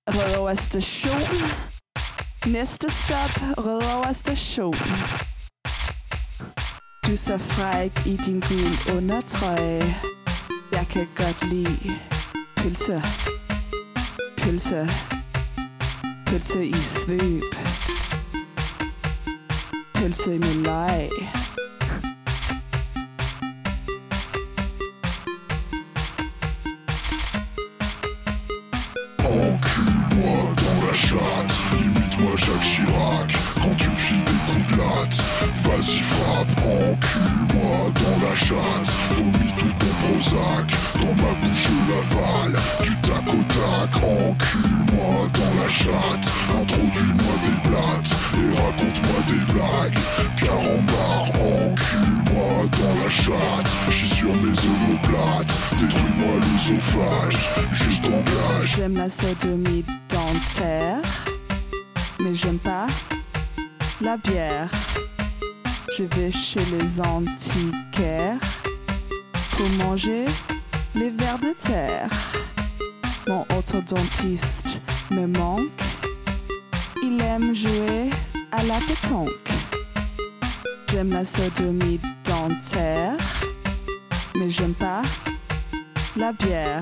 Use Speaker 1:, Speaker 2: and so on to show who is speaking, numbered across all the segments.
Speaker 1: Rødovre Station. Næste stop, Rødovre Station. Du så fræk i din gul undertrøje. Jeg kan godt lide pølse. Pølse. Pølse i svøb. Pølse med løg.
Speaker 2: Encule-moi dans la chatte, imite-moi Jacques Chirac quand tu me files des coups de latte. Vas-y frappe, encule-moi dans la chatte, vomis tout ton Prozac, dans ma bouche je l'avale, du tac au tac. Encule-moi dans la chatte, introduis-moi des blattes et raconte-moi des blagues. Carambar, encule-moi dans la chatte, j'suis sur mes omoplates, détruis-moi l'œsophage, juste engage.
Speaker 1: J'aime la sodomie dentaire, mais j'aime pas la bière. Je vais chez les antiquaires pour manger les vers de terre. Mon orthodontiste me manque, il aime jouer à la pétanque. J'aime la sodomie dentaire, mais j'aime pas la bière.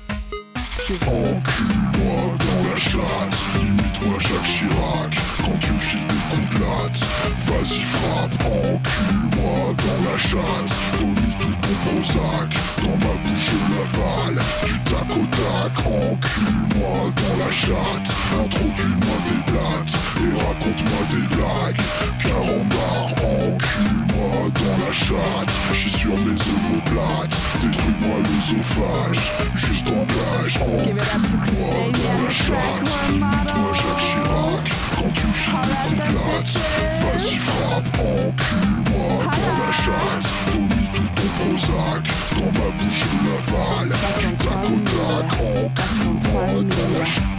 Speaker 2: Encule-moi dans la chatte, imite-moi Jacques Chirac quand tu me files des coups de latte. Vas-y frappe, encule-moi dans la chatte, vomis tout ton Prozac, dans ma bouche je l'avale, du tac au tac. Encule-moi dans la chatte, introduis-moi des blattes et raconte-moi des blagues. Carambar, encule-moi dans la chatte, j'suis sur mes omoplates, détruis-moi l'œsophage, juste engage.
Speaker 1: Give it up to Christania and the crack whore models.
Speaker 2: Quand tu me files des coups de latte, vas-y frappe, encule-moi dans la chatte, vomis tout ton Prozac, dans ma bouche je l'avale, du tac au tac. Encule-moi dans la chatte.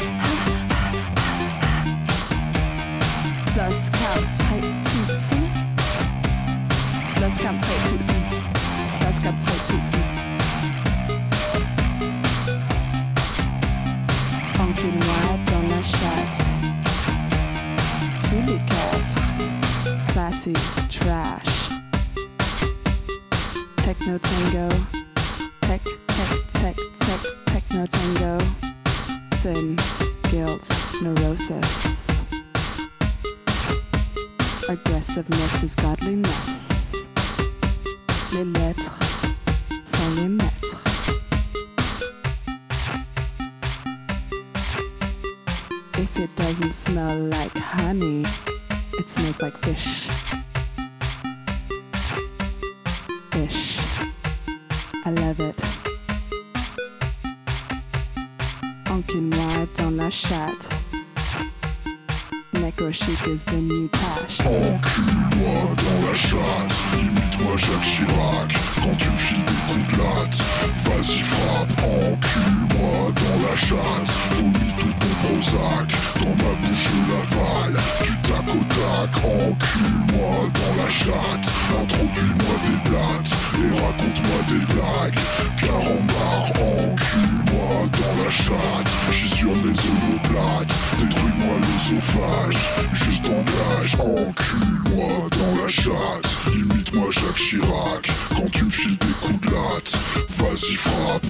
Speaker 1: Slåskamp 3000. Slåskamp 3000. Slåskamp 3000. Encule-moi dans la chatte. Tous les quatre. Classic trash. Techno tango. Techno tango. Sin, guilt, neurosis. Aggressiveness is godliness. Les lettres sont les maîtres. If it doesn't smell like honey, it smells like fish. Fish. I love it. Encule-moi dans la chatte. Necro chic is the new tash.
Speaker 2: Encule-moi dans la chatte, imite-moi Jacques Chirac quand tu me files des coups de latte. Vas-y frappe, encule-moi dans la chatte, vomis tout ton Prozac, dans ma bouche je l'avale, du tac au tac. Encule-moi dans la chatte, introduis-moi des blattes et raconte-moi des blagues. Carambar, encule-moi dans la chatte, j'suis sur mes omoplates, détruis-moi l'œsophage, juste engage. Encule-moi dans la chatte.